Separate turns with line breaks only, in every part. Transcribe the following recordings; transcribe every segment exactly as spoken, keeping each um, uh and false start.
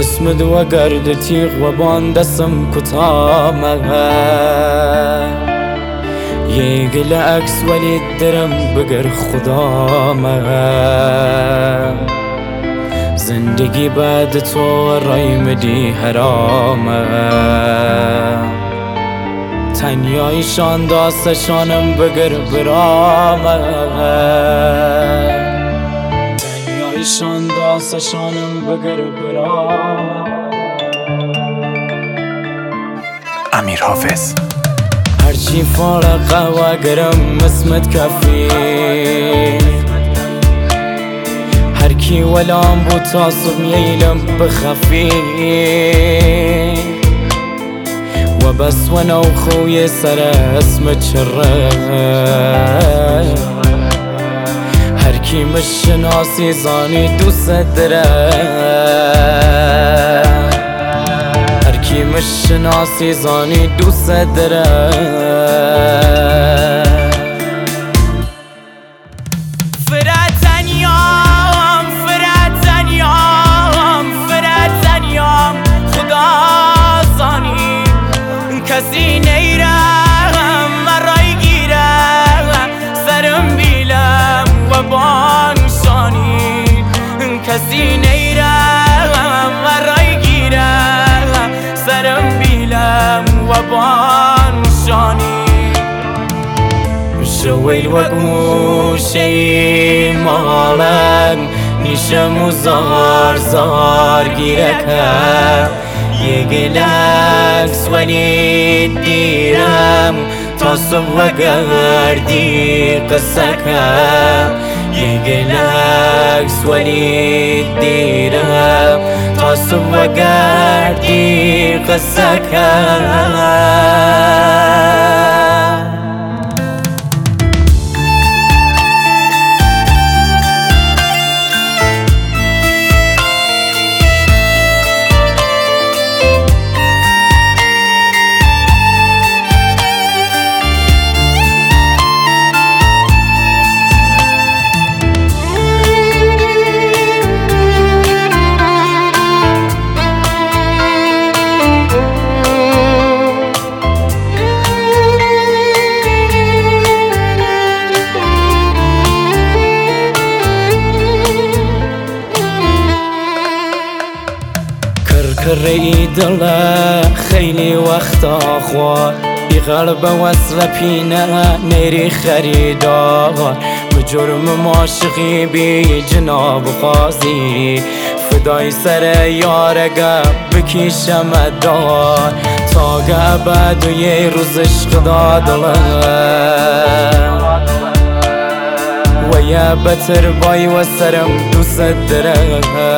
اسم دو گرد تیغ و بان دستم کتامه یه گل عکس ولی درم بگر خدامه زندگی بعد تو رای مدی حرامه تنیایشان داستشانم بگر برامه تنیایشان داستشانم بگر برامه.
امیر حافظ.
هرچی فارقه و گرم اسمت کفی هر کی ولام بود تاسب میلم بخفی و بس و نو خوی سر اسمت شره هر کی مشناسی زانی دوست دره هر کی مشناسی زانی دوست دره
کسی نیرم مرای گیرم سرم بیلم و بانشانی کسی نیرم مرای گیرم سرم بیلم و بانشانی شویل و گوشی مالن نیشم و زار زار گیرکم یه گلکس ولی دیرم تا صبح گردی قصه کم یه گلکس ولی دیرم تا صبح گردی قصه کم.
کری دله خیلی وقتا خواه ای قلب وصل پینه نیری خریدار بجرم معاشقی بی جناب قاضی فدای سر یارگه بکیشم دار تا گبد و یه روز عشق دادله و یه بتر بای و سرم دوست دره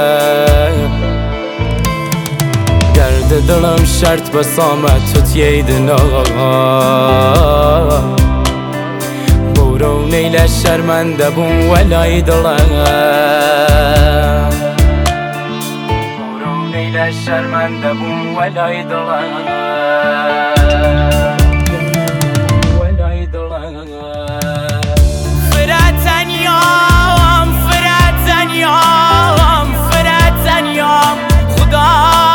گرد دلم شرط بسامت تو تییدنا برو نیل شرمنده بون ولای دلم برو نیل شرمنده بون ولای دلم ولای دلم
فرد تنیام فرد تنیام فرد تنیام خدا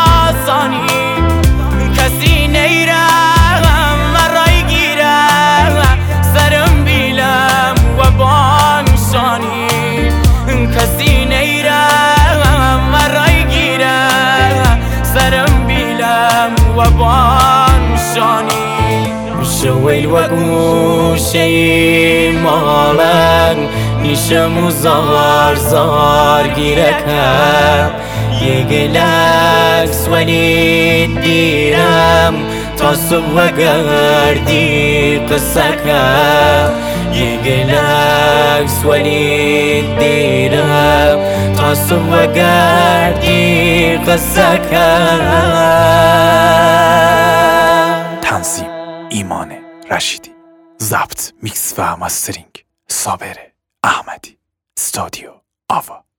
کسی نیرم مرای گیرم سرم بیلم و بانشانی کسی نیرم مرای گیرم سرم بیلم و بانشانی
شویل و گوشی مالن نیشم و زار زار گیرکم یه گلکس ولی دیرم تا صبح گردی قصه کم یه گلکس ولی دیرم تا صبح گردی قصه کم.
تنظیم ایمان رشیدی، ضبط میکس و مسترینگ صابر احمدی، استودیو آوا.